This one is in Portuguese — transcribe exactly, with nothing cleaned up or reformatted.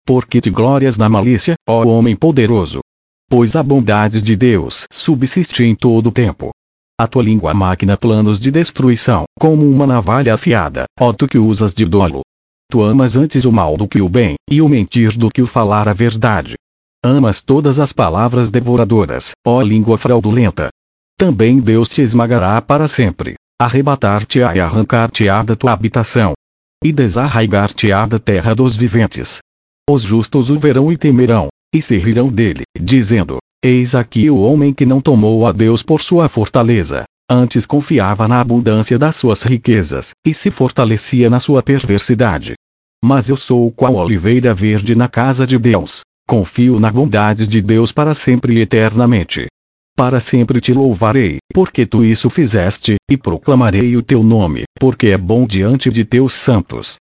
Porque te glórias na malícia, ó homem poderoso. Pois a bondade de Deus subsiste em todo o tempo. A tua língua maquina planos de destruição, como uma navalha afiada, ó tu que usas de dolo. Tu amas antes o mal do que o bem, e o mentir do que o falar a verdade. Amas todas as palavras devoradoras, ó língua fraudulenta. Também Deus te esmagará para sempre, arrebatar-te-á e arrancar-te-á da tua habitação, e desarraigar-te-á da terra dos viventes. Os justos o verão e temerão, e se rirão dele, dizendo: Eis aqui o homem que não tomou a Deus por sua fortaleza, antes confiava na abundância das suas riquezas, e se fortalecia na sua perversidade. Mas eu sou qual oliveira verde na casa de Deus, confio na bondade de Deus para sempre e eternamente. Para sempre te louvarei, porque tu isso fizeste, e proclamarei o teu nome, porque é bom diante de teus santos.